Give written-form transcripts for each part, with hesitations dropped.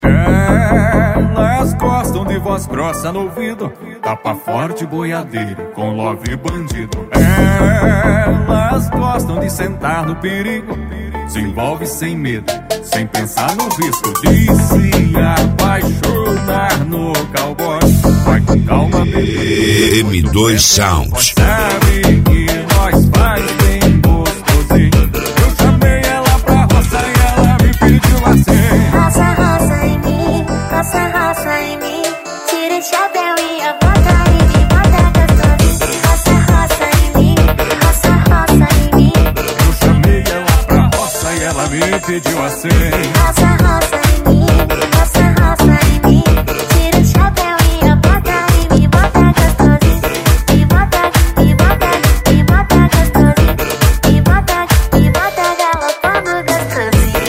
Elas gostam de voz grossa no ouvido, tapa forte, boiadeiro, com love bandido. Elas gostam de sentar no perigo, se envolve sem medo, sem pensar no risco de se apaixonar no cowboy. Vai com calma, bebê. M2 Sound. Sabe que nós faz bem gostosinho. Eu chamei ela pra roça e ela me pediu assim: roça, roça em mim, roça, roça em mim. Tira o chapéu e a bota em mim, bota gostosinho. Roça, roça em mim, roça, roça em mim. Eu chamei ela pra roça e ela me pediu assim: roça, roça em mim, roça, roça em mim. Tira o chapéu e a bota em mim, bota gostosinho. E bota gostosinho. E bota galopando gostosinho.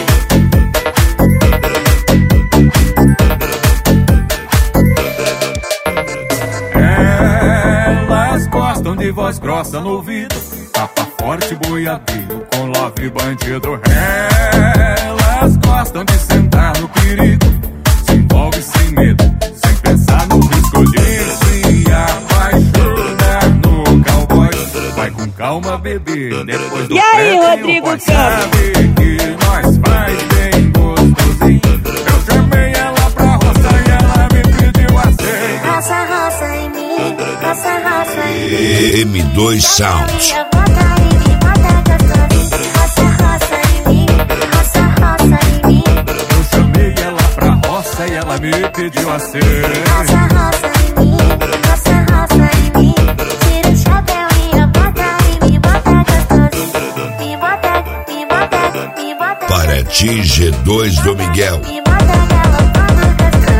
Elas gostam de voz grossa no ouvido, tapa forte, boiadeiro, com love bandido. Elas gostam de sentar no perigo, se envolve sem medo, sem pensar no risco de se apaixonar no cowboy. Vai com calma, bebê, depois do E aí, pré, Rodrigo pode Campos? saber que nós faz bem gostosinho. Eu chamei ela pra roça e ela me pediu assim: Roça, roça em mim, roça, roça em mim. M2 Sound. E a bota em mim, bota gostosinho. Roça, roça em mim, roça, roça em mim. Eu chamei ela pra roça e ela me pediu assim: Roça, roça em mim, roça, roça em mim. Tira o chapéu e a bota em mim, bota gostosinho. Me bota Para ti, G2 do Miguel. me bota galopando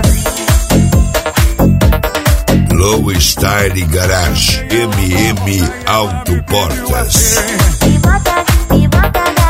gostosinho. Low Style Garage. MM Autoportas. Me bota